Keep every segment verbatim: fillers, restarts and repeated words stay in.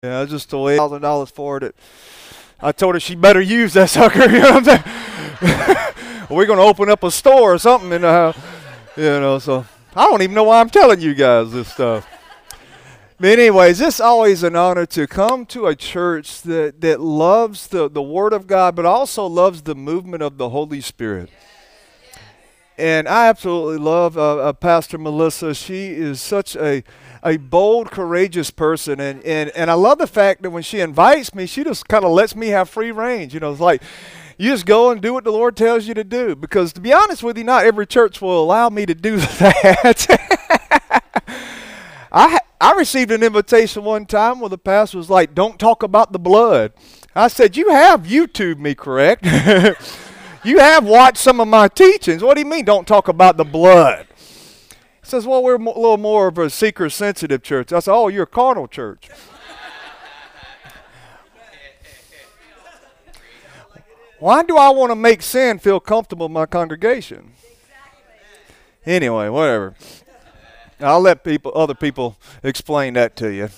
Yeah, I just told eight thousand dollars for it. I told her she better use that sucker. You know what I'm saying? We're gonna open up a store or something in the house. You know, so I don't even know why I'm telling you guys this stuff. But anyways, it's always an honor to come to a church that, that loves the, the Word of God, but also loves the movement of the Holy Spirit. And I absolutely love uh, uh, Pastor Melissa. She is such a a bold, courageous person. And, and, and I love the fact that when she invites me, she just kind of lets me have free range. You know, it's like, you just go and do what the Lord tells you to do. Because to be honest with you, not every church will allow me to do that. I I received an invitation one time where the pastor was like, don't talk about the blood. I said, you have YouTube me, correct? You have watched some of my teachings. What do you mean, don't talk about the blood? He says, well, we're mo- a little more of a seeker-sensitive church. I said, oh, you're a carnal church. Why do I want to make sin feel comfortable in my congregation? Anyway, whatever. I'll let people, other people explain that to you.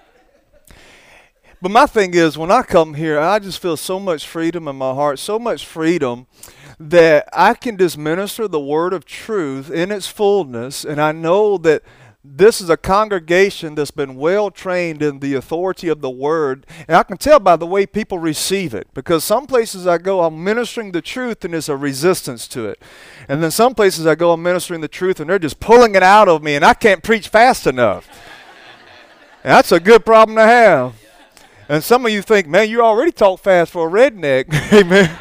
But my thing is, when I come here, I just feel so much freedom in my heart, so much freedom that I can just minister the word of truth in its fullness, and I know that this is a congregation that's been well trained in the authority of the word, and I can tell by the way people receive it, because some places I go, I'm ministering the truth and there's a resistance to it. And then some places I go, I'm ministering the truth and they're just pulling it out of me, and I can't preach fast enough. And that's a good problem to have. And some of you think, man, you already talk fast for a redneck. Amen.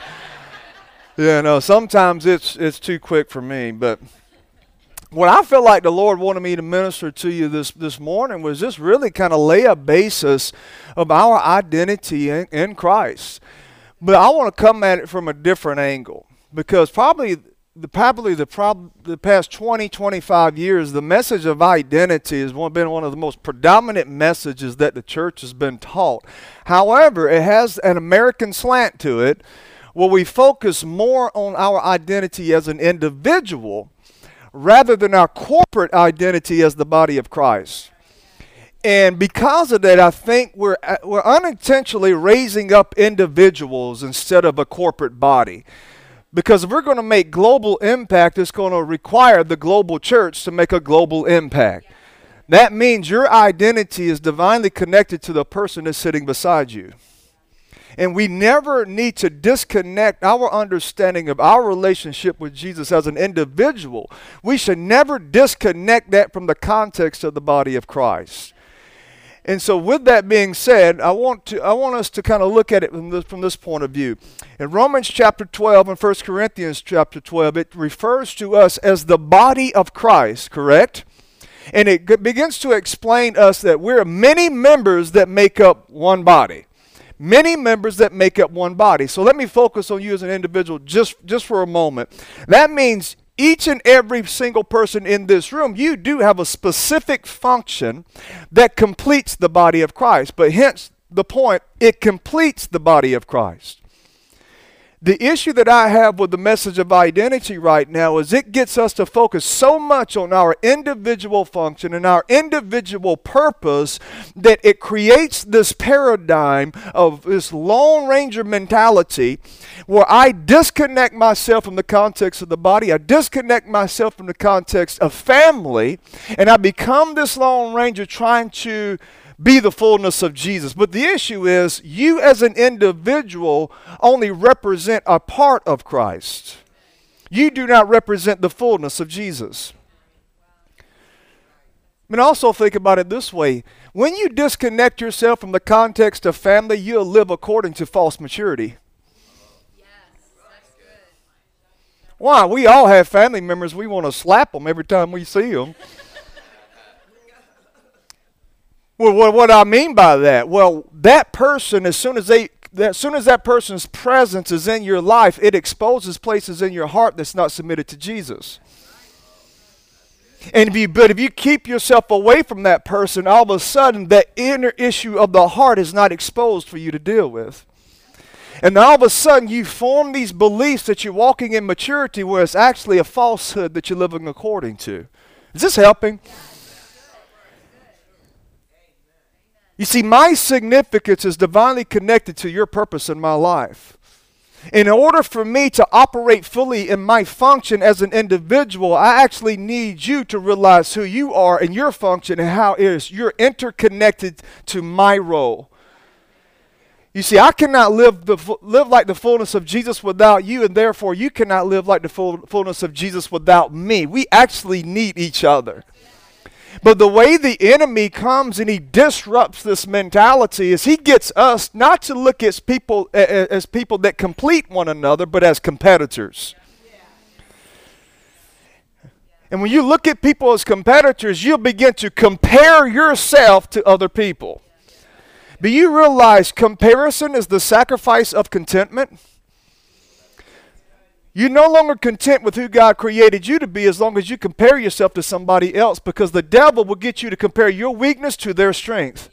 Yeah, no, sometimes it's it's too quick for me. But what I feel like the Lord wanted me to minister to you this, this morning was just really kind of lay a basis of our identity in, in Christ. But I want to come at it from a different angle, because probably the probably the prob- the past twenty, twenty-five years, the message of identity has one, been one of the most predominant messages that the church has been taught. However, it has an American slant to it, where we focus more on our identity as an individual rather than our corporate identity as the body of Christ. And because of that, I think we're uh, we're unintentionally raising up individuals instead of a corporate body. Because if we're going to make global impact, it's going to require the global church to make a global impact. That means your identity is divinely connected to the person that's sitting beside you. And we never need to disconnect our understanding of our relationship with Jesus as an individual. We should never disconnect that from the context of the body of Christ. And so with that being said, I want to I want us to kind of look at it from this, from this point of view. In Romans chapter twelve and First Corinthians chapter twelve, it refers to us as the body of Christ, correct? And it g- begins to explain us that we're many members that make up one body. Many members that make up one body. So let me focus on you as an individual just, just for a moment. That means each and every single person in this room, you do have a specific function that completes the body of Christ. But hence the point, it completes the body of Christ. The issue that I have with the message of identity right now is it gets us to focus so much on our individual function and our individual purpose that it creates this paradigm of this Lone Ranger mentality where I disconnect myself from the context of the body, I disconnect myself from the context of family, and I become this Lone Ranger trying to be the fullness of Jesus. But the issue is, you as an individual only represent a part of Christ. You do not represent the fullness of Jesus. I mean, also think about it this way. When you disconnect yourself from the context of family, you'll live according to false maturity. Why? We all have family members. We want to slap them every time we see them. Well, what, what I mean by that? Well, that person, as soon as they, as soon as that person's presence is in your life, it exposes places in your heart that's not submitted to Jesus. And if you, but if you keep yourself away from that person, all of a sudden that inner issue of the heart is not exposed for you to deal with. And then all of a sudden you form these beliefs that you're walking in maturity where it's actually a falsehood that you're living according to. Is this helping? You see, my significance is divinely connected to your purpose in my life. In order for me to operate fully in my function as an individual, I actually need you to realize who you are and your function and how it is you're interconnected to my role. You see, I cannot live the live like the fullness of Jesus without you, and therefore you cannot live like the full, fullness of Jesus without me. We actually need each other. But the way the enemy comes and he disrupts this mentality is he gets us not to look at people as people that complete one another, but as competitors. And when you look at people as competitors, you'll begin to compare yourself to other people. Do you realize comparison is the sacrifice of contentment? You're no longer content with who God created you to be as long as you compare yourself to somebody else, because the devil will get you to compare your weakness to their strength.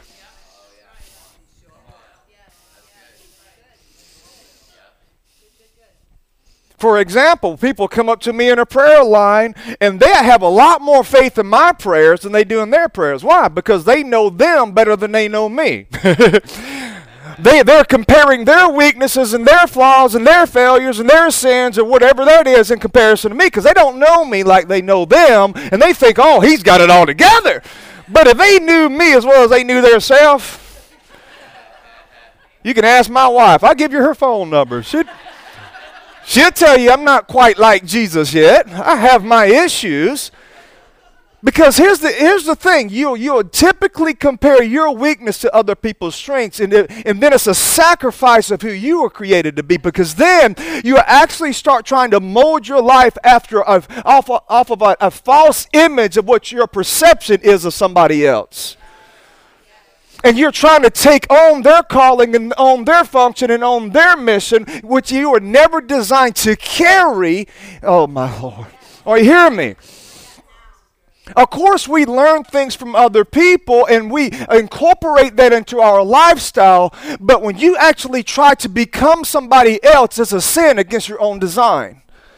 For example, people come up to me in a prayer line and they have a lot more faith in my prayers than they do in their prayers. Why? Because they know them better than they know me. They, they're comparing their weaknesses and their flaws and their failures and their sins or whatever that is in comparison to me, because they don't know me like they know them, and they think, oh, he's got it all together. But if they knew me as well as they knew their self, you can ask my wife. I'll give you her phone number. She'd, she'll tell you I'm not quite like Jesus yet. I have my issues. Because here's the here's the thing, you you'll typically compare your weakness to other people's strengths, and, it, and then it's a sacrifice of who you were created to be, because then you actually start trying to mold your life after a, off, off of a, a false image of what your perception is of somebody else. And you're trying to take on their calling and on their function and on their mission, which you were never designed to carry. Oh, my Lord. Are you hearing me? Of course, we learn things from other people and we incorporate that into our lifestyle, but when you actually try to become somebody else, it's a sin against your own design.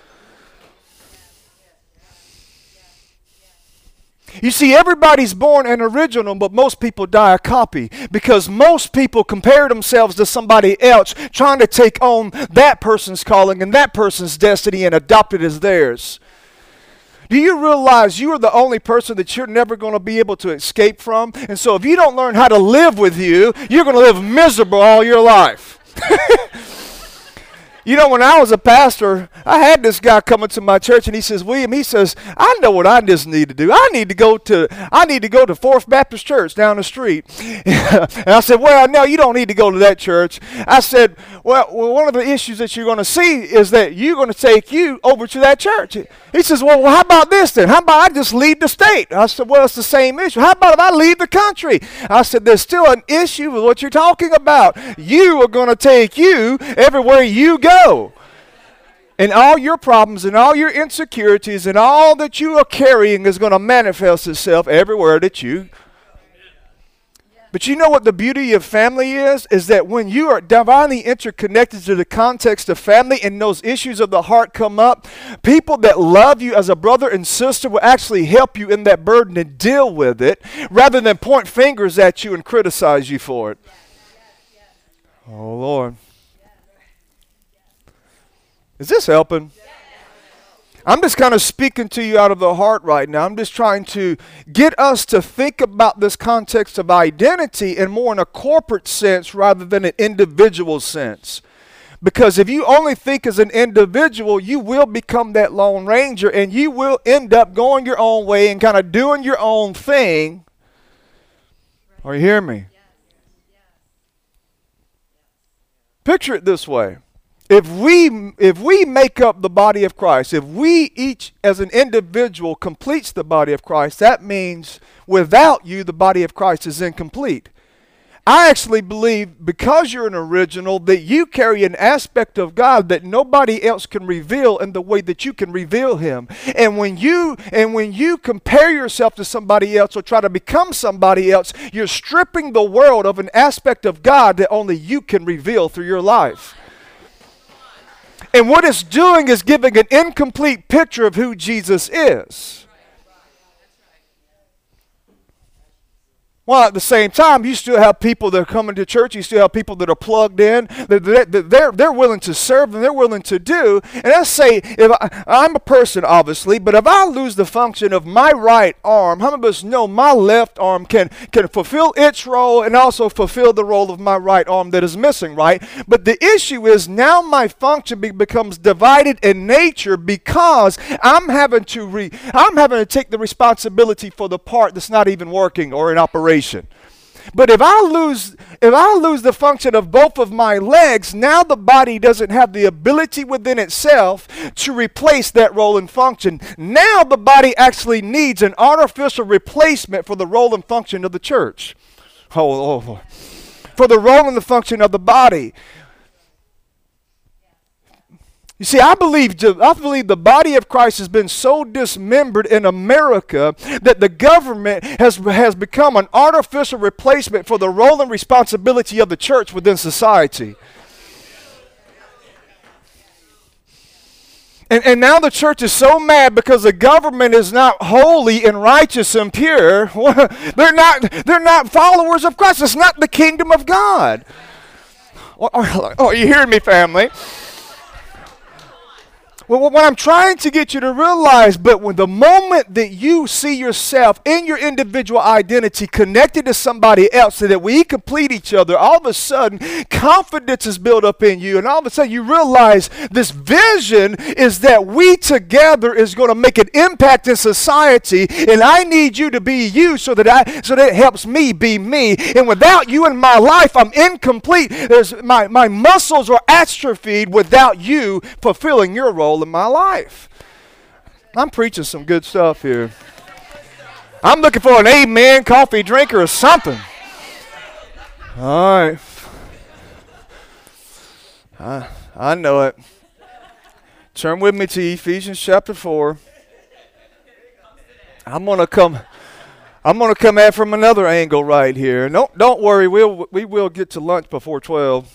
You see, everybody's born an original, but most people die a copy, because most people compare themselves to somebody else, trying to take on that person's calling and that person's destiny and adopt it as theirs. Do you realize you are the only person that you're never going to be able to escape from? And so if you don't learn how to live with you, you're going to live miserable all your life. You know, when I was a pastor, I had this guy coming to my church, and he says, William, he says, I know what I just need to do. I need to go to I need to go to Fourth Baptist Church down the street. And I said, well, no, you don't need to go to that church. I said, well, well one of the issues that you're going to see is that you're going to take you over to that church. He says, well, well, how about this then? How about I just leave the state? I said, well, it's the same issue. How about if I leave the country? I said, there's still an issue with what you're talking about. You are going to take you everywhere you go. And all your problems and all your insecurities and all that you are carrying is going to manifest itself everywhere that you. But you know what the beauty of family is? Is that when you are divinely interconnected to the context of family and those issues of the heart come up, people that love you as a brother and sister will actually help you in that burden and deal with it, rather than point fingers at you and criticize you for it. Oh, Lord. Is this helping? I'm just kind of speaking to you out of the heart right now. I'm just trying to get us to think about this context of identity in more in a corporate sense rather than an individual sense. Because if you only think as an individual, you will become that Lone Ranger, and you will end up going your own way and kind of doing your own thing. Are you hearing me? Picture it this way. If we if we make up the body of Christ, if we each as an individual completes the body of Christ, that means without you the body of Christ is incomplete. I actually believe because you're an original that you carry an aspect of God that nobody else can reveal in the way that you can reveal him. And when you and when you compare yourself to somebody else or try to become somebody else, you're stripping the world of an aspect of God that only you can reveal through your life. And what it's doing is giving an incomplete picture of who Jesus is. While at the same time, you still have people that are coming to church. You still have people that are plugged in. That they're, they're willing to serve and they're willing to do. And let's say, if I, I'm a person, obviously, but if I lose the function of my right arm, how many of us know my left arm can, can fulfill its role and also fulfill the role of my right arm that is missing, right? But the issue is now my function be, becomes divided in nature because I'm having to re, I'm having to take the responsibility for the part that's not even working or in operation. But if I lose if I lose the function of both of my legs, now the body doesn't have the ability within itself to replace that role and function. Now the body actually needs an artificial replacement for the role and function of the church. Oh, oh. For the role and the function of the body. You see, I believe, I believe the body of Christ has been so dismembered in America that the government has, has become an artificial replacement for the role and responsibility of the church within society. And, and now the church is so mad because the government is not holy and righteous and pure. They're not, they're not followers of Christ. It's not the kingdom of God. Oh, oh you hearing me, family? Well, what I'm trying to get you to realize, but when the moment that you see yourself in your individual identity connected to somebody else so that we complete each other, all of a sudden confidence is built up in you, and all of a sudden you realize this vision is that we together is going to make an impact in society, and I need you to be you so that I so that it helps me be me. And without you in my life, I'm incomplete. There's my, my muscles are atrophied without you fulfilling your role in my life. I'm preaching some good stuff here. I'm looking for an amen coffee drinker or something. All right. I, I know it. Turn with me to Ephesians chapter four. I'm gonna come I'm gonna come at from another angle right here. No, don't worry, we'll we will get to lunch before twelve.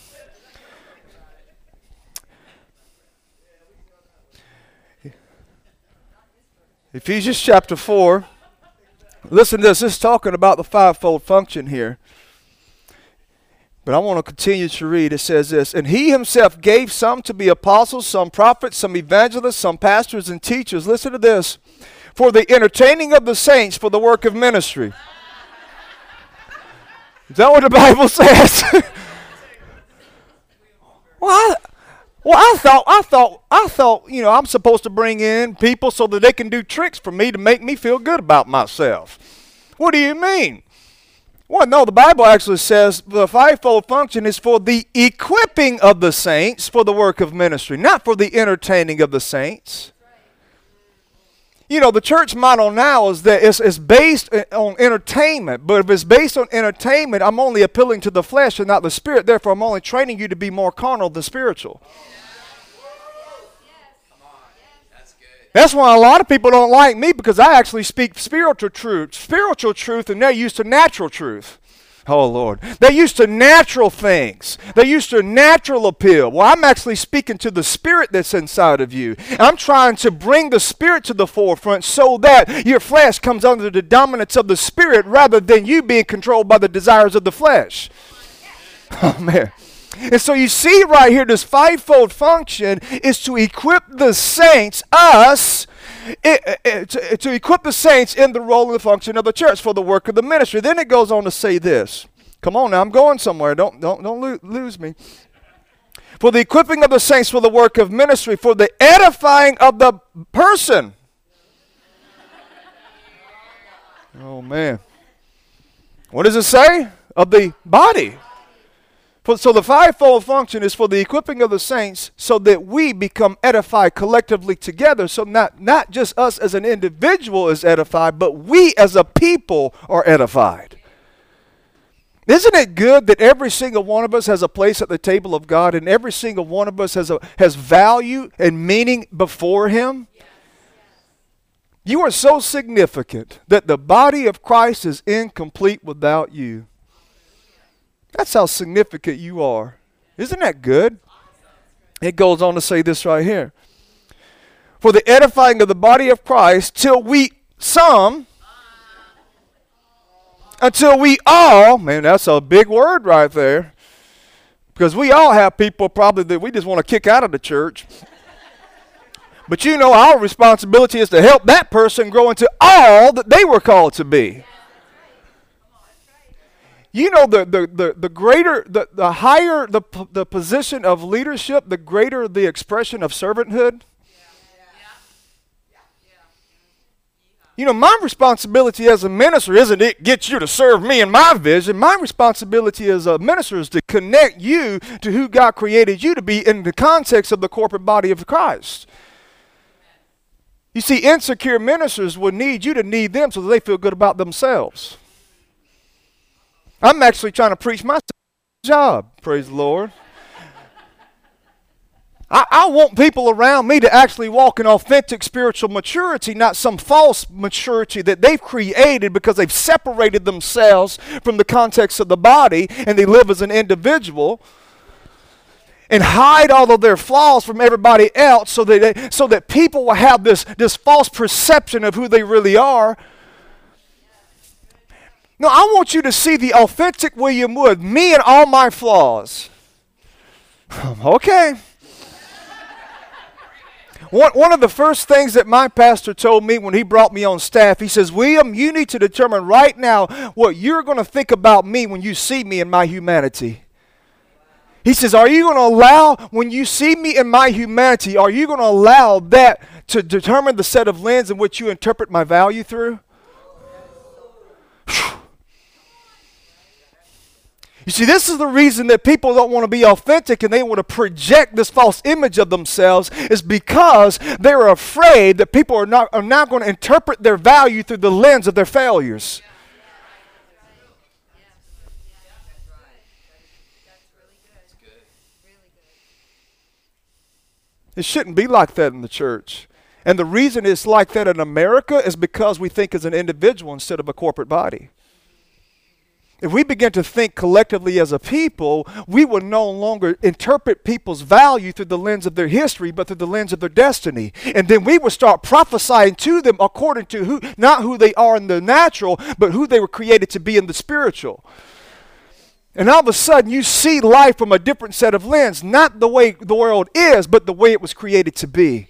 Ephesians chapter four. Listen to this. This is talking about the fivefold function here. But I want to continue to read. It says this. And he himself gave some to be apostles, some prophets, some evangelists, some pastors and teachers. Listen to this. For the entertaining of the saints, for the work of ministry. Is that what the Bible says? Well, I... Well, I thought, I thought, I thought, you know, I'm supposed to bring in people so that they can do tricks for me to make me feel good about myself. What do you mean? Well, no, the Bible actually says the fivefold function is for the equipping of the saints for the work of ministry, not for the entertaining of the saints. You know, the church model now is that it's, it's based on entertainment. But if it's based on entertainment, I'm only appealing to the flesh and not the spirit. Therefore, I'm only training you to be more carnal than spiritual. That's why a lot of people don't like me, because I actually speak spiritual truth. Spiritual truth, and they're used to natural truth. Oh, Lord. They're used to natural things. They're used to natural appeal. Well, I'm actually speaking to the spirit that's inside of you. I'm trying to bring the spirit to the forefront so that your flesh comes under the dominance of the spirit rather than you being controlled by the desires of the flesh. Oh, man. And so you see right here, this fivefold function is to equip the saints, us, It, it, to, to equip the saints in the role and the function of the church for the work of the ministry. Then it goes on to say this. Come on now, I'm going somewhere. Don't, don't, don't lo- lose me. For the equipping of the saints for the work of ministry, for the edifying of the person. Oh, man. What does it say? Of the body. For, so the fivefold function is for the equipping of the saints so that we become edified collectively together. So not, not just us as an individual is edified, but we as a people are edified. Isn't it good that every single one of us has a place at the table of God, and every single one of us has, a, has value and meaning before Him? You are so significant that the body of Christ is incomplete without you. That's how significant you are. Isn't that good? It goes on to say this right here. For the edifying of the body of Christ, till we, some, Until we all, man, that's a big word right there. Because we all have people probably that we just want to kick out of the church. But you know, our responsibility is to help that person grow into all that they were called to be. You know, the the the, the greater, the, the higher the, the position of leadership, the greater the expression of servanthood. You know, my responsibility as a minister isn't it get you to serve me in my vision. My responsibility as a minister is to connect you to who God created you to be in the context of the corporate body of Christ. You see, insecure ministers will need you to need them so that they feel good about themselves. I'm actually trying to preach my job, praise the Lord. I, I want people around me to actually walk in authentic spiritual maturity, not some false maturity that they've created because they've separated themselves from the context of the body and they live as an individual and hide all of their flaws from everybody else so that, they, so that people will have this, this false perception of who they really are. No, I want you to see the authentic William Wood, me and all my flaws. Okay. One, one of the first things that my pastor told me when he brought me on staff, he says, William, you need to determine right now what you're going to think about me when you see me in my humanity. He says, are you going to allow, when you see me in my humanity, are you going to allow that to determine the set of lens in which you interpret my value through? You see, this is the reason that people don't want to be authentic and they want to project this false image of themselves is because they're afraid that people are not, are not going to interpret their value through the lens of their failures. It shouldn't be like that in the church. And the reason it's like that in America is because we think as an individual instead of a corporate body. If we begin to think collectively as a people, we will no longer interpret people's value through the lens of their history, but through the lens of their destiny. And then we will start prophesying to them according to who, not who they are in the natural, but who they were created to be in the spiritual. And all of a sudden, you see life from a different set of lens, not the way the world is, but the way it was created to be.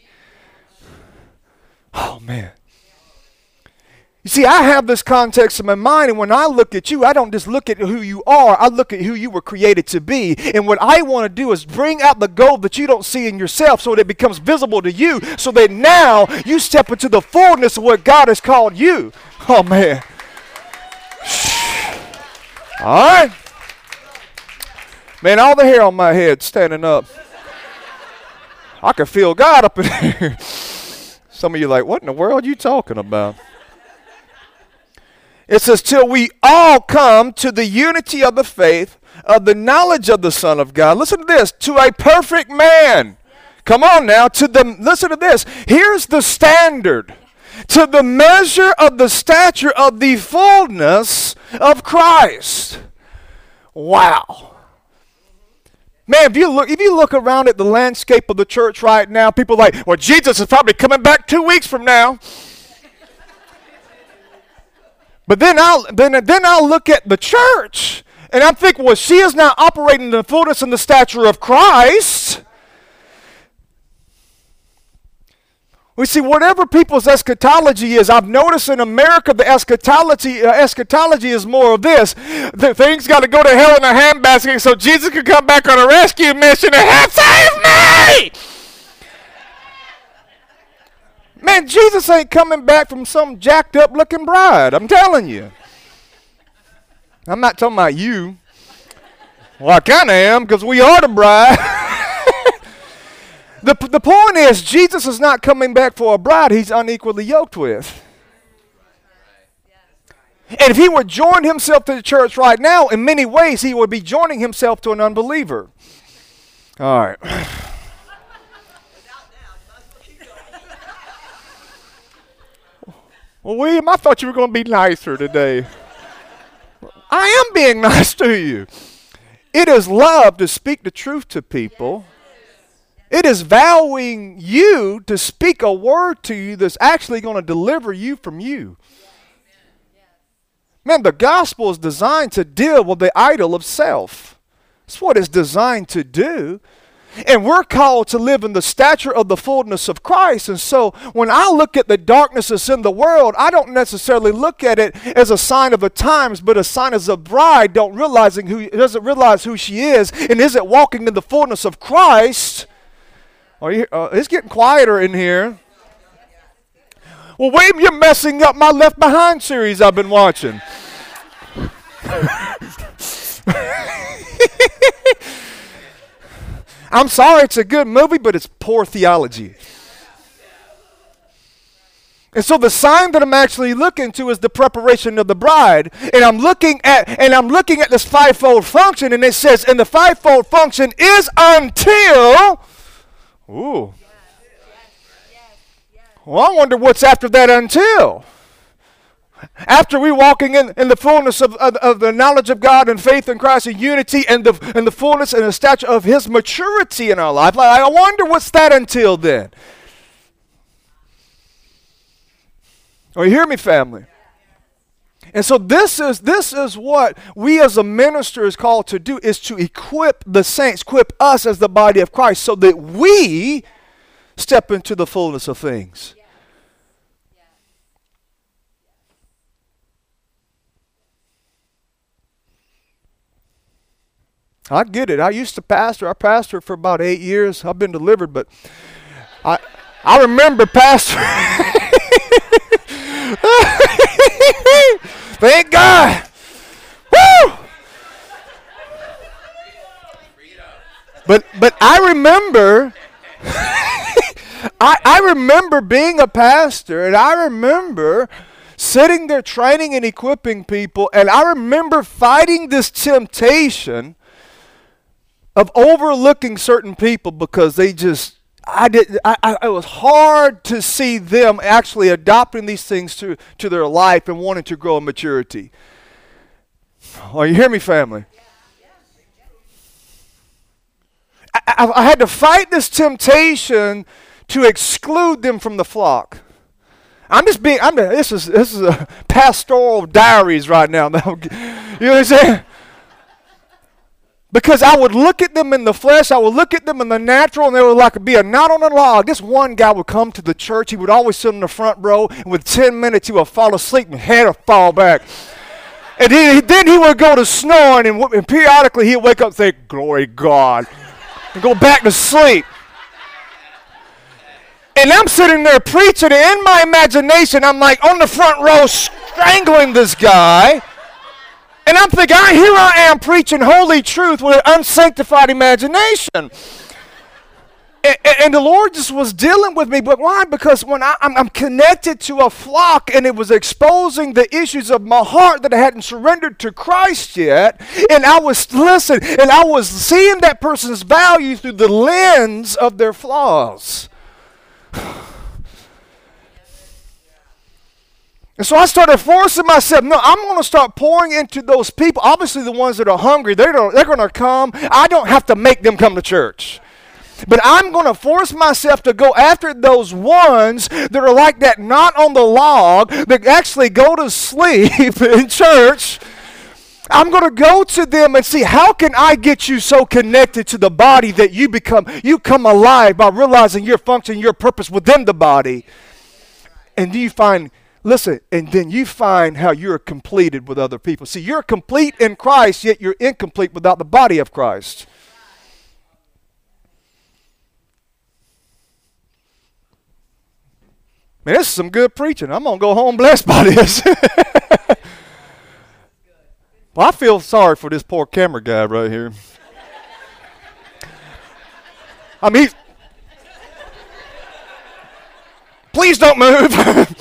Oh, man. You see, I have this context in my mind, and when I look at you, I don't just look at who you are, I look at who you were created to be. And what I want to do is bring out the gold that you don't see in yourself so that it becomes visible to you, so that now you step into the fullness of what God has called you. Oh, man. All right. Man, all the hair on my head standing up. I can feel God up in here. Some of you are like, what in the world are you talking about? It says, till we all come to the unity of the faith, of the knowledge of the Son of God. Listen to this, to a perfect man. Come on now, to the, listen to this. Here's the standard. To the measure of the stature of the fullness of Christ. Wow. Man, if you look, if you look around at the landscape of the church right now, people are like, well, Jesus is probably coming back two weeks from now. But then I'll, then, then I'll look at the church, and I'm thinking, well, she is now operating in the fullness and the stature of Christ. We see, whatever people's eschatology is, I've noticed in America the eschatology, uh, eschatology is more of this. The things got to go to hell in a handbasket so Jesus can come back on a rescue mission and have save me! Man, Jesus ain't coming back from some jacked up looking bride. I'm telling you. I'm not talking about you. Well, I kind of am because we are the bride. the, the point is, Jesus is not coming back for a bride he's unequally yoked with. And if he would join himself to the church right now, in many ways, he would be joining himself to an unbeliever. All right. Well, William, I thought you were going to be nicer today. I am being nice to you. It is love to speak the truth to people. It is vowing you to speak a word to you that's actually going to deliver you from you. Man, the gospel is designed to deal with the idol of self. That's what it's designed to do. And we're called to live in the stature of the fullness of Christ. And so when I look at the darkness that's in the world, I don't necessarily look at it as a sign of the times, but a sign as a bride don't realizing who doesn't realize who she is and isn't walking in the fullness of Christ. Are you, uh, it's getting quieter in here. Well, wait, you're messing up my Left Behind series I've been watching. I'm sorry, it's a good movie, but it's poor theology. And so the sign that I'm actually looking to is the preparation of the bride. And I'm looking at and I'm looking at this fivefold function, and it says, and the fivefold function is until. Ooh. Well, I wonder what's after that until. After we walking in, in the fullness of, of, of the knowledge of God and faith in Christ and unity and the, and the fullness and the stature of his maturity in our life. Like, I wonder what's that until then. Are you hear me, family? And so this is this is what we as a minister is called to do, is to equip the saints, equip us as the body of Christ so that we step into the fullness of things. I get it. I used to pastor. I pastored for about eight years. I've been delivered, but I I remember pastor. Thank God. Woo! But but I remember I I remember being a pastor, and I remember sitting there training and equipping people, and I remember fighting this temptation of overlooking certain people because they just, I did, I, I, it was hard to see them actually adopting these things to, to their life and wanting to grow in maturity. Are you hear me, family? I, I, I had to fight this temptation to exclude them from the flock. I'm just being, I'm, this is this is a pastoral diaries right now. You know what I'm saying? Because I would look at them in the flesh, I would look at them in the natural, and they would like be a knot on a log. This one guy would come to the church, he would always sit in the front row, and with ten minutes he would fall asleep and head would fall back. And then, then he would go to snoring, and, and periodically he would wake up and say, "Glory God," and go back to sleep. And I'm sitting there preaching, and in my imagination, I'm like on the front row strangling this guy. And I'm thinking, ah, here I am preaching holy truth with an unsanctified imagination. And, and the Lord just was dealing with me. But why? Because when I, I'm, I'm connected to a flock, and it was exposing the issues of my heart that I hadn't surrendered to Christ yet. And I was, listen, and I was seeing that person's value through the lens of their flaws. And so I started forcing myself, no, I'm going to start pouring into those people. Obviously the ones that are hungry, they're, they're going to come. I don't have to make them come to church. But I'm going to force myself to go after those ones that are like that knot on the log that actually go to sleep in church. I'm going to go to them and see, how can I get you so connected to the body that you become, you come alive by realizing your function, your purpose within the body. And you find, listen, and then you find how you're completed with other people. See, you're complete in Christ, yet you're incomplete without the body of Christ. Man, this is some good preaching. I'm going to go home blessed by this. Well, I feel sorry for this poor camera guy right here. I mean, he's, please don't move.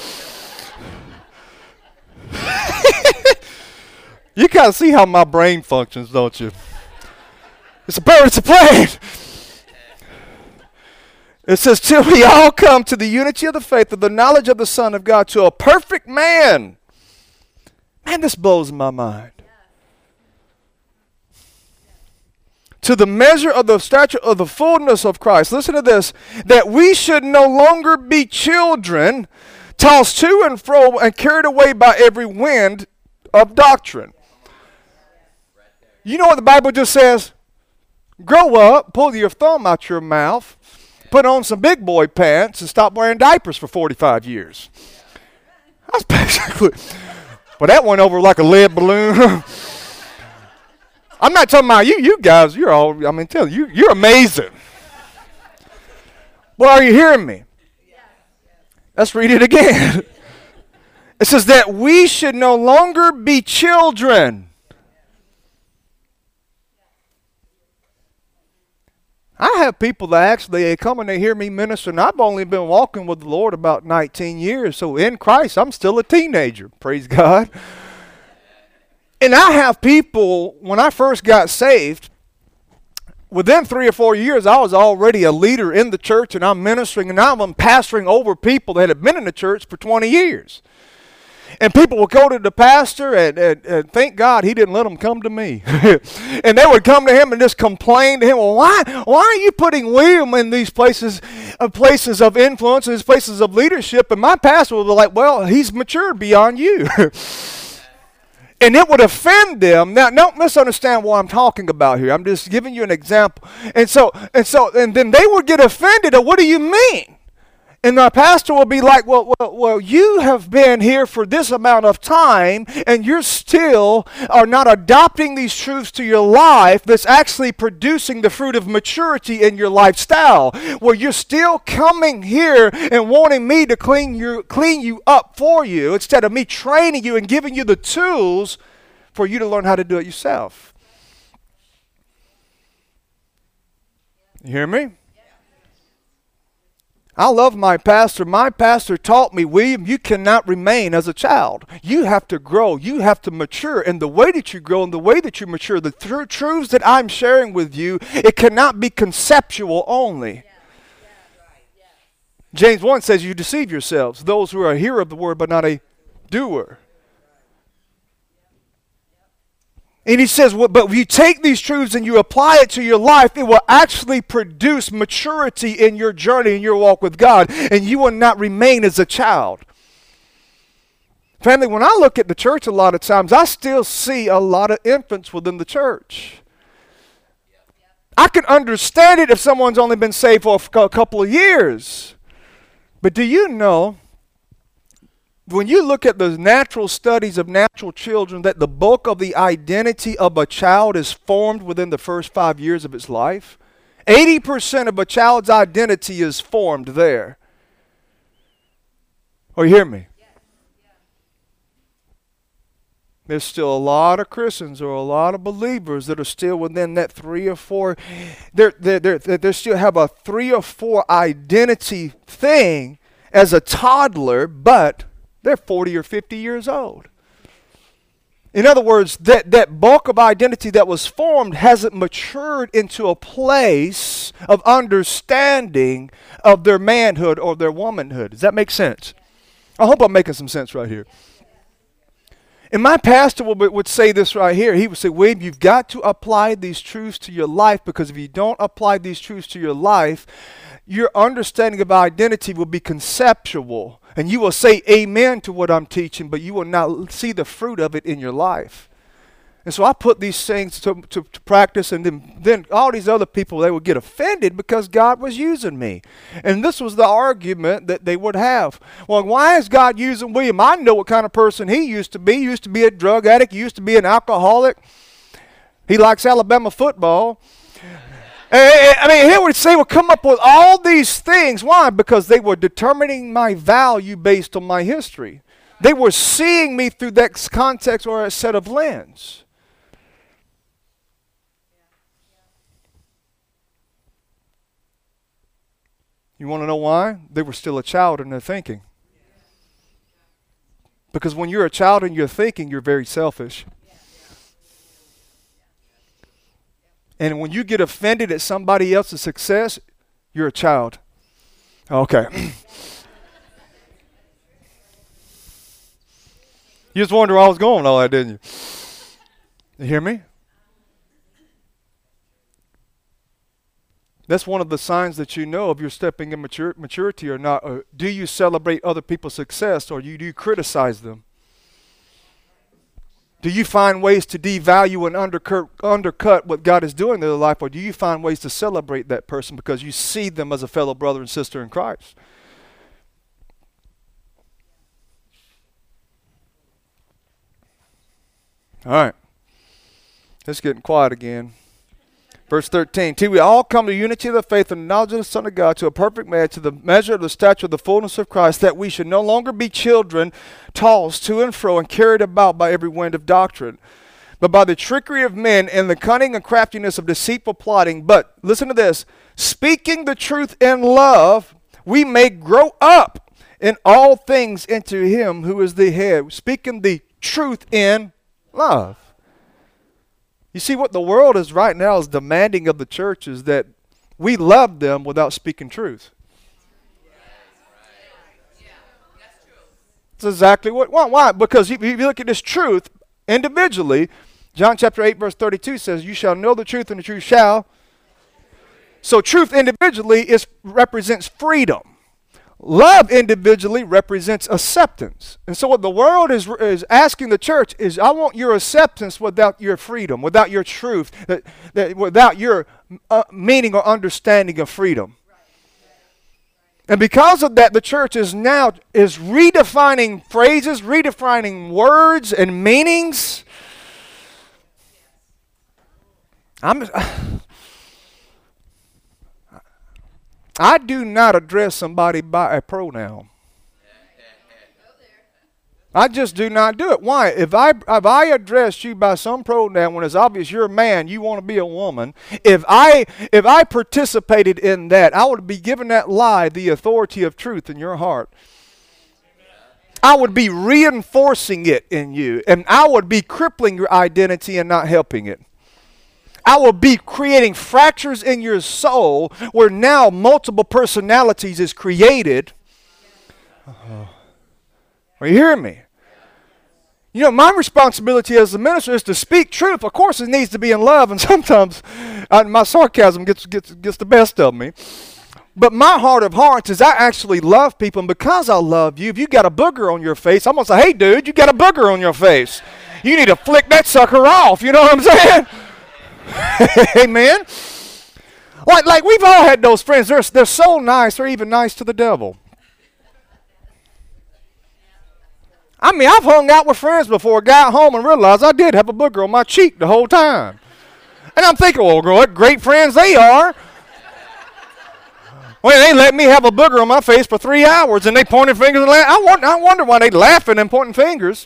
You kind of see how my brain functions, don't you? It's a bird, it's a plane. It says, till we all come to the unity of the faith of the knowledge of the Son of God, to a perfect man. Man, this blows my mind. To the measure of the stature of the fullness of Christ. Listen to this. That we should no longer be children, tossed to and fro and carried away by every wind of doctrine. You know what the Bible just says? Grow up, pull your thumb out your mouth, put on some big boy pants, and stop wearing diapers for forty-five years. That's basically, well, that went over like a lead balloon. I'm not talking about you. You guys, you're all, I mean, tell you, you're amazing. Well, are you hearing me? Let's read it again. It says that we should no longer be children. I have people that actually they come and they hear me minister, and I've only been walking with the Lord about nineteen years. So in Christ, I'm still a teenager. Praise God. And I have people, when I first got saved, within three or four years, I was already a leader in the church, and I'm ministering, and now I'm pastoring over people that have been in the church for twenty years. And people would go to the pastor, and, and, and thank God he didn't let them come to me. And they would come to him and just complain to him, well, why, why are you putting William in these places, uh, places of influence, these places of leadership? And my pastor would be like, well, he's matured beyond you. And it would offend them. Now, don't misunderstand what I'm talking about here. I'm just giving you an example. And so, and so, and then they would get offended. What do you mean? And the pastor will be like, well, well, well, you have been here for this amount of time, and you're still are not adopting these truths to your life that's actually producing the fruit of maturity in your lifestyle, where you're still coming here and wanting me to clean you, clean you up for you instead of me training you and giving you the tools for you to learn how to do it yourself. You hear me? I love my pastor. My pastor taught me, William, you cannot remain as a child. You have to grow. You have to mature. And the way that you grow and the way that you mature, the tr- truths that I'm sharing with you, it cannot be conceptual only. Yeah. Yeah, right. Yeah. James one says, you deceive yourselves, those who are a hearer of the word but not a doer. And he says, well, but if you take these truths and you apply it to your life, it will actually produce maturity in your journey, in your walk with God, and you will not remain as a child. Family, when I look at the church a lot of times, I still see a lot of infants within the church. I can understand it if someone's only been saved for a couple of years. But do you know, when you look at the natural studies of natural children, that the bulk of the identity of a child is formed within the first five years of its life? eighty percent of a child's identity is formed there. Oh, you hear me? There's still a lot of Christians or a lot of believers that are still within that three or four. They're, they're, they're, they still have a three or four identity thing as a toddler, but they're forty or fifty years old. In other words, that, that bulk of identity that was formed hasn't matured into a place of understanding of their manhood or their womanhood. Does that make sense? I hope I'm making some sense right here. And my pastor would, would say this right here. He would say, William, you've got to apply these truths to your life, because if you don't apply these truths to your life, your understanding of identity will be conceptual. And you will say amen to what I'm teaching, but you will not see the fruit of it in your life. And so I put these things to, to, to practice, and then, then all these other people, they would get offended because God was using me. And this was the argument that they would have. Well, why is God using William? I know what kind of person he used to be. He used to be a drug addict. He used to be an alcoholic. He likes Alabama football. I mean, he would say, would come up with all these things. Why? Because they were determining my value based on my history. They were seeing me through that context or a set of lens. You want to know why? They were still a child in their thinking. Because when you're a child in your thinking, you're very selfish. And when you get offended at somebody else's success, you're a child. Okay. You just wonder where I was going with all that, didn't you? You hear me? That's one of the signs that you know if you're stepping in mature, maturity or not. Or do you celebrate other people's success, or do you, do you criticize them? Do you find ways to devalue and undercut, undercut what God is doing in their life, or do you find ways to celebrate that person because you see them as a fellow brother and sister in Christ? All right. It's getting quiet again. Verse thirteen, till we all come to unity of the faith and knowledge of the Son of God, to a perfect man, to the measure of the stature of the fullness of Christ, that we should no longer be children, tossed to and fro and carried about by every wind of doctrine, but by the trickery of men and the cunning and craftiness of deceitful plotting. But, listen to this, speaking the truth in love, we may grow up in all things into him who is the head. Speaking the truth in love. You see, what the world is right now is demanding of the church is that we love them without speaking truth. That's exactly what. Why? Why? Because if you look at this truth individually, John chapter eight verse thirty-two says, you shall know the truth and the truth shall. So truth individually is represents freedom. Love individually represents acceptance. And so what the world is, is asking the church is, I want your acceptance without your freedom, without your truth, that, that, without your uh, meaning or understanding of freedom. And because of that, the church is now is redefining phrases, redefining words and meanings. I'm... I do not address somebody by a pronoun. I just do not do it. Why? If I if I address you by some pronoun when it's obvious you're a man, you want to be a woman, if I if I participated in that, I would be giving that lie the authority of truth in your heart. I would be reinforcing it in you, and I would be crippling your identity and not helping it. I will be creating fractures in your soul where now multiple personalities is created. Uh-huh. Are you hearing me? You know, my responsibility as a minister is to speak truth. Of course, it needs to be in love, and sometimes uh, my sarcasm gets, gets, gets the best of me. But my heart of hearts is I actually love people, and because I love you, if you got a booger on your face, I'm going to say, hey, dude, you got a booger on your face. You need to flick that sucker off. You know what I'm saying? Amen. Like, like we've all had those friends. They're, they're so nice. They're even nice to the devil. I mean, I've hung out with friends before, got home and realized I did have a booger on my cheek the whole time. And I'm thinking, well, what great friends they are. Well, they let me have a booger on my face for three hours and they pointed fingers and laughed. I wonder, I wonder why they laughing and pointing fingers.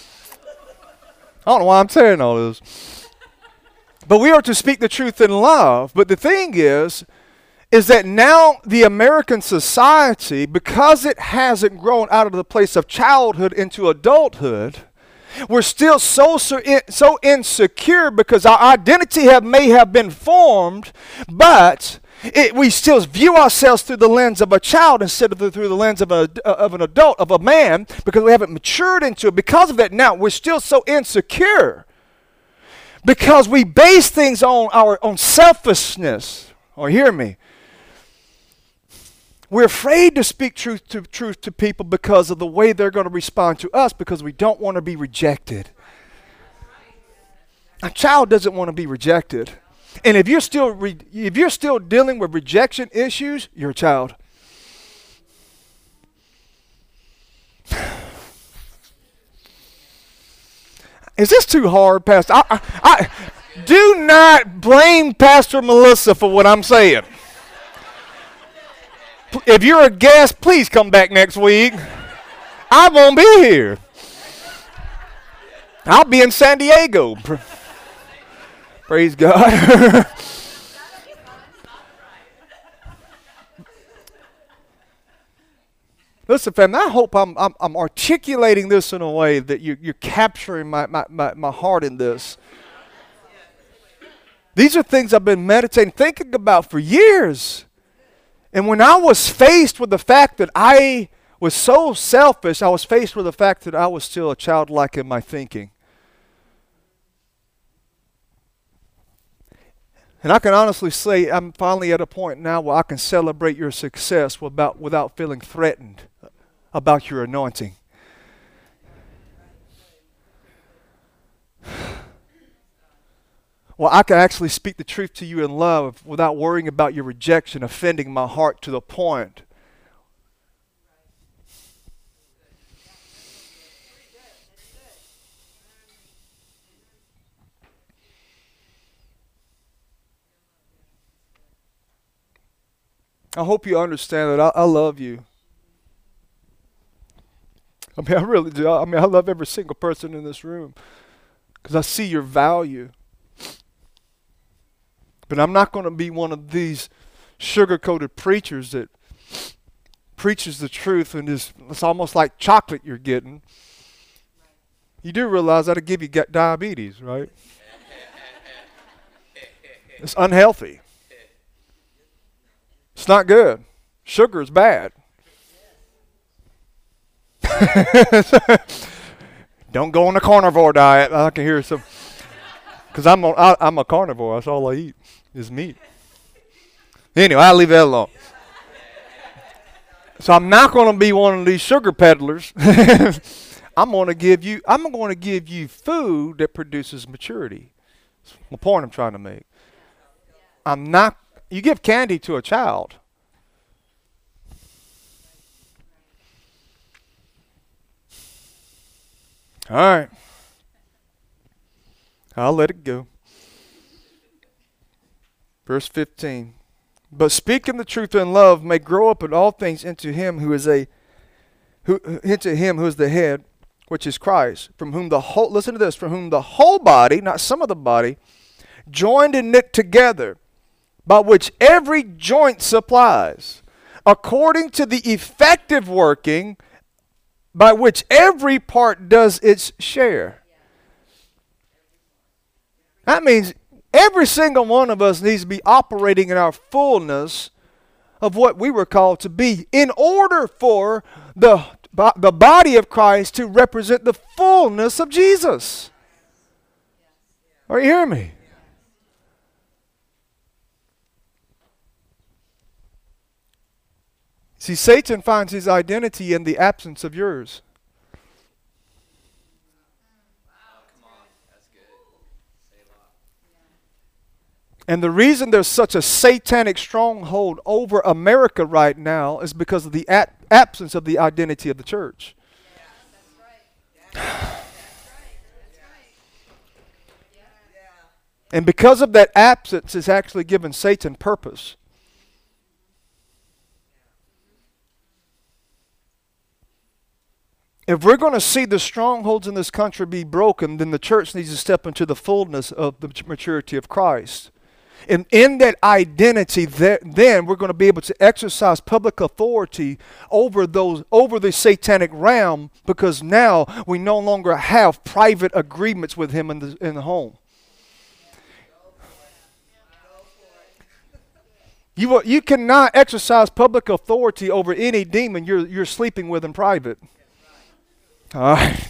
I don't know why I'm saying all this. But we are to speak the truth in love. But the thing is, is that now the American society, because it hasn't grown out of the place of childhood into adulthood, we're still so, so insecure because our identity have, may have been formed, but it, we still view ourselves through the lens of a child instead of the, through the lens of, a, of an adult, of a man, because we haven't matured into it. Because of that now, we're still so insecure. Because we base things on our own selfishness. Or hear me. We're afraid to speak truth to truth to people because of the way they're going to respond to us, because we don't want to be rejected. A child doesn't want to be rejected. And if you're still re- if you're still dealing with rejection issues, you're a child. Is this too hard, Pastor? I, I, I, do not blame Pastor Melissa for what I'm saying. If you're a guest, please come back next week. I won't be here. I'll be in San Diego. Praise God. Listen, family, I hope I'm, I'm, I'm articulating this in a way that you, you're capturing my, my, my, my heart in this. These are things I've been meditating, thinking about for years. And when I was faced with the fact that I was so selfish, I was faced with the fact that I was still a childlike in my thinking. And I can honestly say I'm finally at a point now where I can celebrate your success without, without feeling threatened about your anointing. Well, I can actually speak the truth to you in love without worrying about your rejection, offending my heart to the point. I hope you understand that I, I love you. I mean, I really do. I mean, I love every single person in this room because I see your value. But I'm not going to be one of these sugar-coated preachers that preaches the truth and is, it's almost like chocolate you're getting. You do realize that'll give you get diabetes, right? It's unhealthy. It's not good. Sugar is bad. Don't go on the carnivore diet. I can hear some, because I'm on, I, I'm a carnivore. That's all I eat is meat. Anyway, I'll leave that alone. So I'm not going to be one of these sugar peddlers. I'm going to give you. I'm going to give you food that produces maturity. That's the point I'm trying to make. I'm not. You give candy to a child. All right. I'll let it go. Verse fifteen. But speaking the truth in love may grow up in all things into him who is a who into him who is the head, which is Christ, from whom the whole listen to this, from whom the whole body, not some of the body, joined and knit together, by which every joint supplies, according to the effective working by which every part does its share. That means every single one of us needs to be operating in our fullness of what we were called to be in order for the, the body of Christ to represent the fullness of Jesus. Are you hearing me? See, Satan finds his identity in the absence of yours. And the reason there's such a satanic stronghold over America right now is because of the a- absence of the identity of the church. Yeah, that's right. That's right. That's right. Yeah. Yeah. And because of that absence, it's actually given Satan purpose. If we're going to see the strongholds in this country be broken, then the church needs to step into the fullness of the maturity of Christ. And in that identity, that, then we're going to be able to exercise public authority over those, over the satanic realm, because now we no longer have private agreements with him in the in the home. You will, you cannot exercise public authority over any demon you're you're sleeping with in private. All right.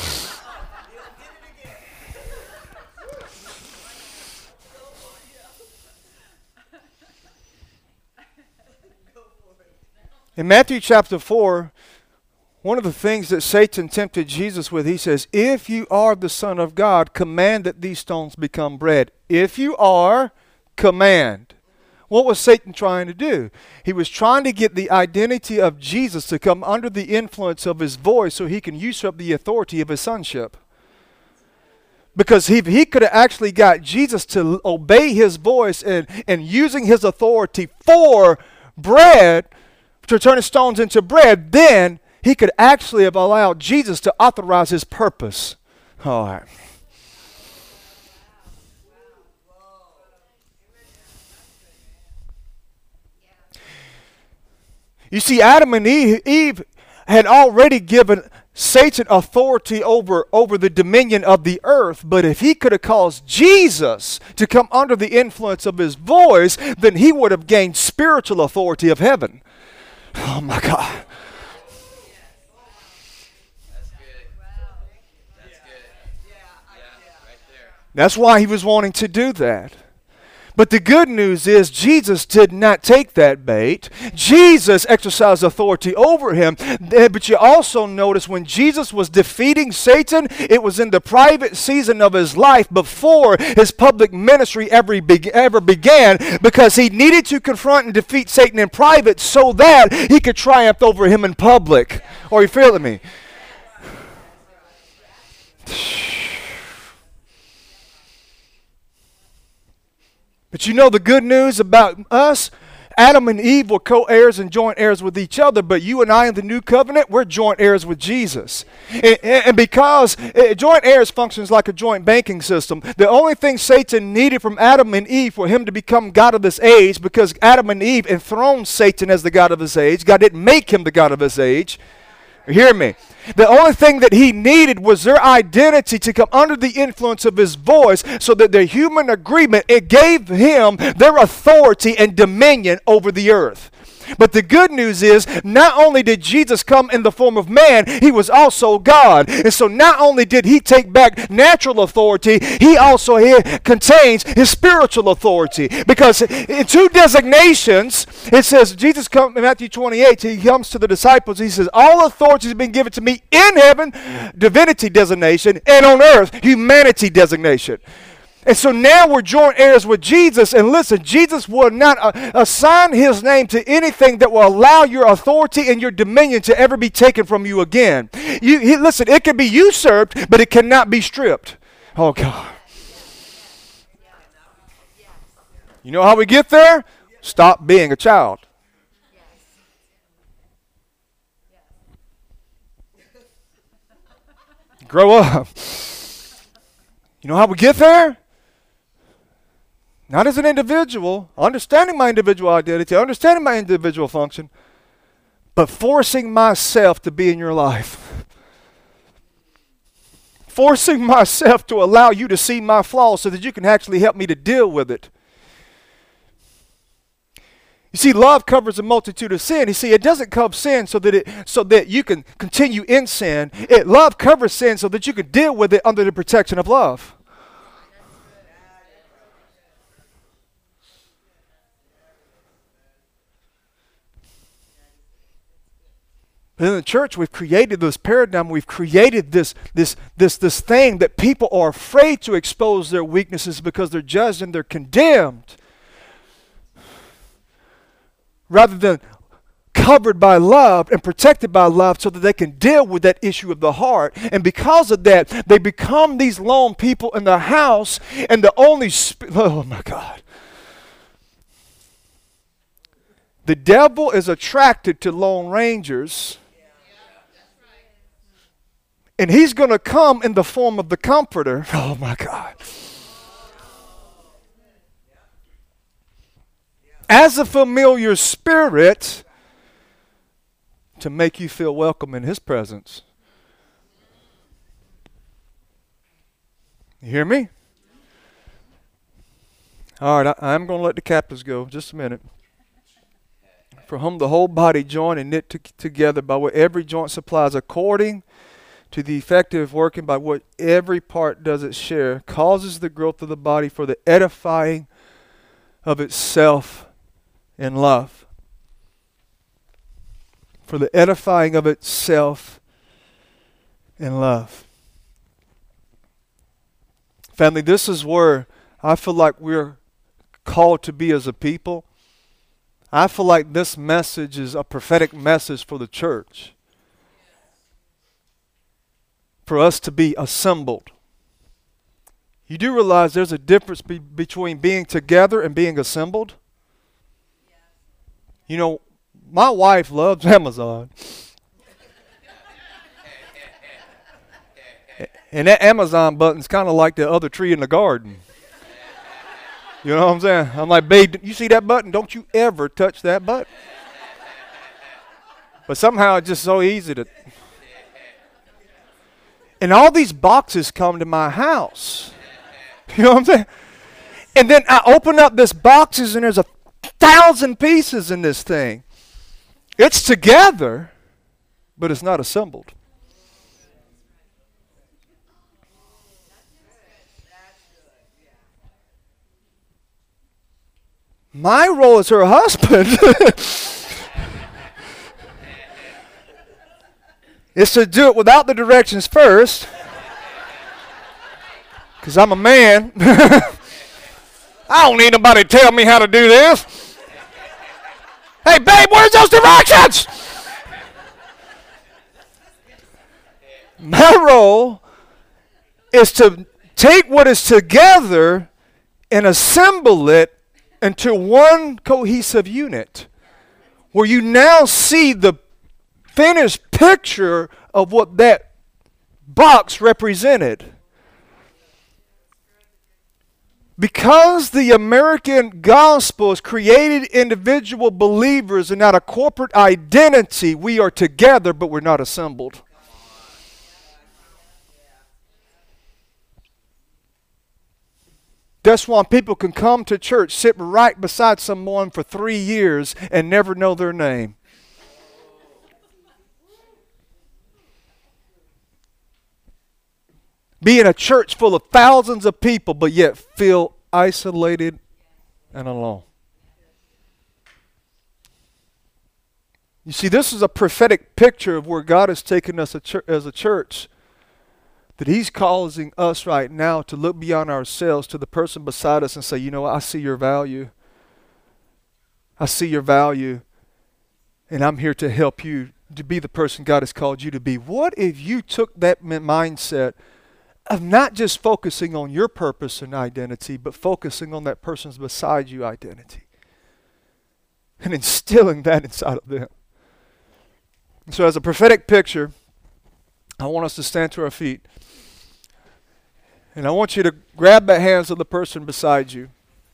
In Matthew chapter four, one of the things that Satan tempted Jesus with, he says, if you are the Son of God, command that these stones become bread. If you are, command. What was Satan trying to do? He was trying to get the identity of Jesus to come under the influence of his voice so he can usurp the authority of his sonship. Because he, he could have actually got Jesus to obey his voice and, and using his authority for bread, to turn the stones into bread, then he could actually have allowed Jesus to authorize his purpose. All right. You see, Adam and Eve, Eve had already given Satan authority over, over the dominion of the earth, but if he could have caused Jesus to come under the influence of his voice, then he would have gained spiritual authority of heaven. Oh my God. That's good. That's good. Yeah, right there. That's why he was wanting to do that. But the good news is Jesus did not take that bait. Jesus exercised authority over him. Eh, But you also notice when Jesus was defeating Satan, it was in the private season of his life before his public ministry ever, be- ever began, because he needed to confront and defeat Satan in private so that he could triumph over him in public. Are you feeling me? But you know the good news about us? Adam and Eve were co-heirs and joint heirs with each other, but you and I in the new covenant, we're joint heirs with Jesus. And, and because uh, joint heirs functions like a joint banking system, the only thing Satan needed from Adam and Eve for him to become God of this age, because Adam and Eve enthroned Satan as the God of this age, God didn't make him the God of this age. Hear me. The only thing that he needed was their identity to come under the influence of his voice, so that their human agreement, it gave him their authority and dominion over the earth. But the good news is, not only did Jesus come in the form of man, he was also God. And so not only did he take back natural authority, he also he contains his spiritual authority. Because in two designations, it says, Jesus comes in Matthew twenty-eight, he comes to the disciples, he says, all authority has been given to me in heaven, divinity designation, and on earth, humanity designation. And so now we're joint heirs with Jesus. And listen, Jesus will not uh, assign his name to anything that will allow your authority and your dominion to ever be taken from you again. You, he, listen, it can be usurped, but it cannot be stripped. Oh, God. You know how we get there? Stop being a child. Grow up. You know how we get there? Not as an individual, understanding my individual identity, understanding my individual function, but forcing myself to be in your life. Forcing myself to allow you to see my flaws so that you can actually help me to deal with it. You see, love covers a multitude of sin. You see, it doesn't cover sin so that it so that you can continue in sin. It love covers sin so that you can deal with it under the protection of love. But in the church, we've created this paradigm. We've created this this this this thing that people are afraid to expose their weaknesses because they're judged and they're condemned, rather than covered by love and protected by love so that they can deal with that issue of the heart. And because of that, they become these lone people in the house, and the only, sp- oh my God. The devil is attracted to lone rangers, and he's going to come in the form of the comforter. Oh my God. As a familiar spirit, to make you feel welcome in his presence. You hear me? All right, I, I'm going to let the captives go. Just a minute. For whom the whole body joined and knit to, together by what every joint supplies, according to the effective working by what every part does its share, causes the growth of the body for the edifying of itself in love. For the edifying of itself in love. Family, this is where I feel like we're called to be as a people. I feel like this message is a prophetic message for the church. For us to be assembled. You do realize there's a difference be- between being together and being assembled? You know, my wife loves Amazon. And that Amazon button's kind of like the other tree in the garden. You know what I'm saying? I'm like, babe, you see that button? Don't you ever touch that button. But somehow it's just so easy to... And all these boxes come to my house. You know what I'm saying? And then I open up this boxes and there's a thousand pieces in this thing. It's together, but it's not assembled. My role as her husband is to do it without the directions first, because I'm a man. I don't need nobody to tell me how to do this. Hey, babe, where's those directions? My role is to take what is together and assemble it into one cohesive unit, where you now see the finished picture of what that box represented. Because the American gospel has created individual believers and not a corporate identity, we are together, but we're not assembled. That's why people can come to church, sit right beside someone for three years and never know their name. Be in a church full of thousands of people, but yet feel isolated and alone. You see, this is a prophetic picture of where God has taken us as a church. That He's causing us right now to look beyond ourselves to the person beside us and say, you know what, I see your value. I see your value. And I'm here to help you to be the person God has called you to be. What if you took that mindset of not just focusing on your purpose and identity, but focusing on that person's beside you identity and instilling that inside of them? And so as a prophetic picture, I want us to stand to our feet. And I want you to grab the hands of the person beside you.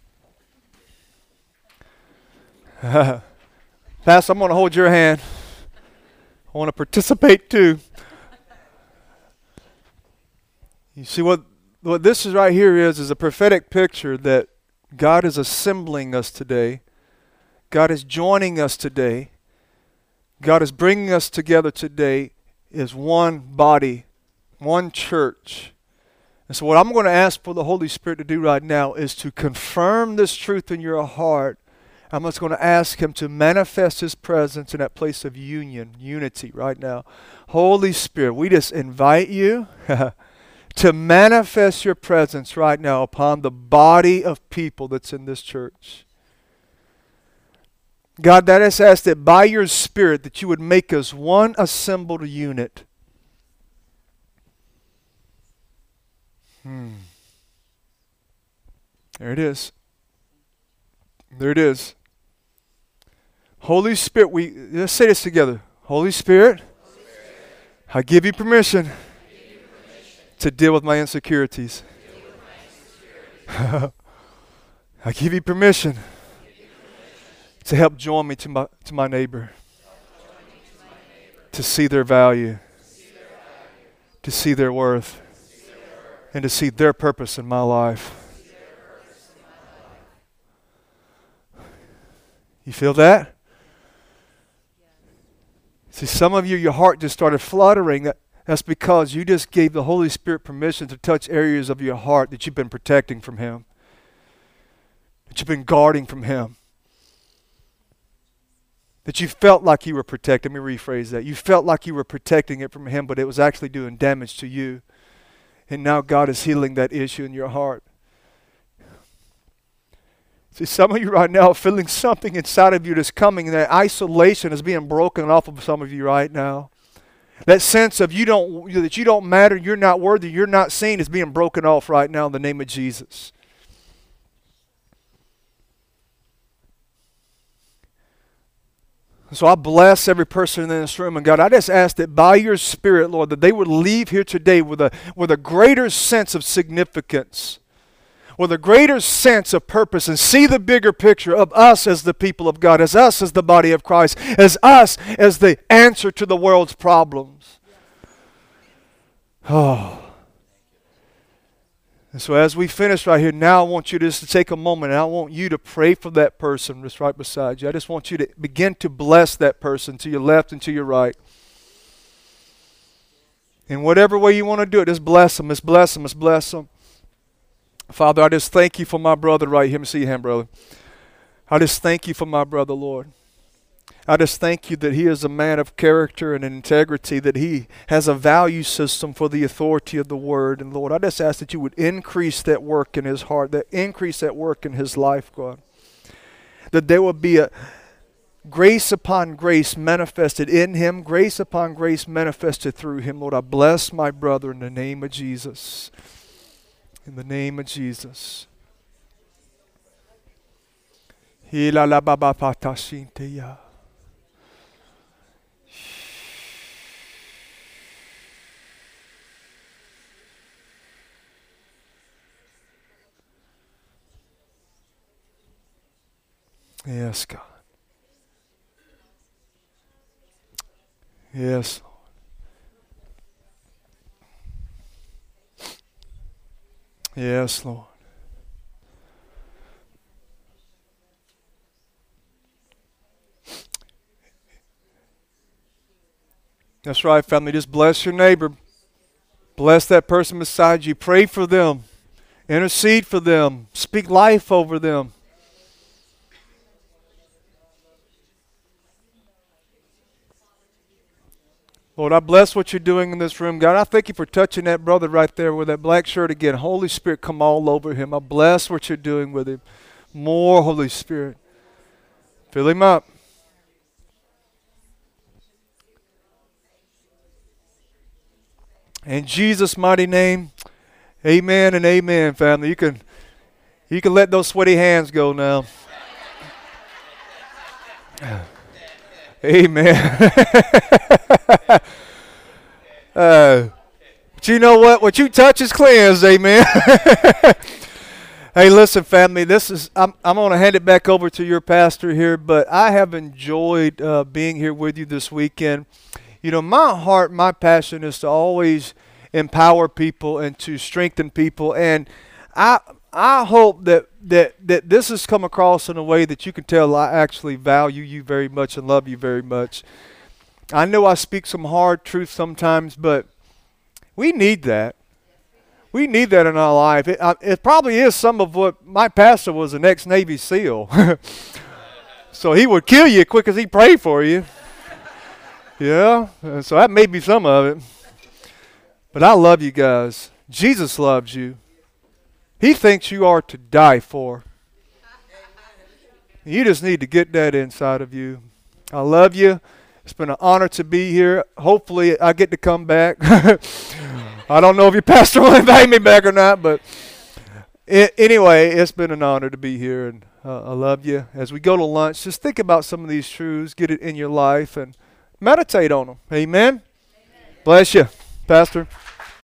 Pastor, I'm going to hold your hand. I want to participate too. You see what, what this is right here is, is a prophetic picture that God is assembling us today. God is joining us today. God is bringing us together today as one body, one church. And so what I'm going to ask for the Holy Spirit to do right now is to confirm this truth in your heart. I'm just going to ask Him to manifest His presence in that place of union, unity right now. Holy Spirit, we just invite you to manifest your presence right now upon the body of people that's in this church. God, that is asked that by your Spirit that you would make us one assembled unit. Hmm. There it is. There it is. Holy Spirit, we let's say this together. Holy Spirit, Holy Spirit, I give you permission, give you permission to deal with my insecurities. With my insecurities. I give you permission, give you permission to help join me to my to my neighbor, to, my neighbor. to see their value, to see their, value. To see their worth. And to see their purpose in my life. You feel that? See, some of you, your heart just started fluttering. That, that's because you just gave the Holy Spirit permission to touch areas of your heart that you've been protecting from Him. That you've been guarding from Him. That you felt like you were protecting. Let me rephrase that. You felt like you were protecting it from Him, but it was actually doing damage to you. And now God is healing that issue in your heart. See, some of you right now are feeling something inside of you that's coming, and that isolation is being broken off of some of you right now. That sense of you don't that you don't matter, you're not worthy, you're not seen is being broken off right now in the name of Jesus. So I bless every person in this room, and God, I just ask that by your Spirit, Lord, that they would leave here today with a with a greater sense of significance, with a greater sense of purpose, and see the bigger picture of us as the people of God, as us as the body of Christ, as us as the answer to the world's problems. Oh. And so as we finish right here, now I want you just to take a moment, and I want you to pray for that person that's right beside you. I just want you to begin to bless that person to your left and to your right. In whatever way you want to do it, just bless them, just bless them, just bless them. Father, I just thank you for my brother right here. Let me see your hand, brother. I just thank you for my brother, Lord. I just thank you that he is a man of character and integrity, that he has a value system for the authority of the word. And Lord, I just ask that you would increase that work in his heart, that increase that work in his life, God. That there would be a grace upon grace manifested in him, grace upon grace manifested through him. Lord, I bless my brother in the name of Jesus. In the name of Jesus. Yes, God. Yes, Lord. Yes, Lord. That's right, family. Just bless your neighbor. Bless that person beside you. Pray for them. Intercede for them. Speak life over them. Lord, I bless what you're doing in this room, God. I thank you for touching that brother right there with that black shirt again. Holy Spirit, come all over him. I bless what you're doing with him. More Holy Spirit. Fill him up. In Jesus' mighty name, amen and amen, family. You can, you can let those sweaty hands go now. Amen. uh, but you know what? What you touch is cleansed. Amen. Hey, listen, family. This is. I'm. I'm going to hand it back over to your pastor here. But I have enjoyed uh, being here with you this weekend. You know, my heart, my passion is to always empower people and to strengthen people, and I. I hope that, that, that this has come across in a way that you can tell I actually value you very much and love you very much. I know I speak some hard truth sometimes, but we need that. We need that in our life. It, uh, it probably is some of what my pastor was an ex-Navy SEAL. So he would kill you quick as he prayed for you. Yeah, and so that may be some of it. But I love you guys. Jesus loves you. He thinks you are to die for. You just need to get that inside of you. I love you. It's been an honor to be here. Hopefully I get to come back. I don't know if your pastor will invite me back or not, but it, anyway, it's been an honor to be here, and uh, I love you. As we go to lunch, just think about some of these truths, get it in your life, and meditate on them. Amen? Amen. Bless you, Pastor.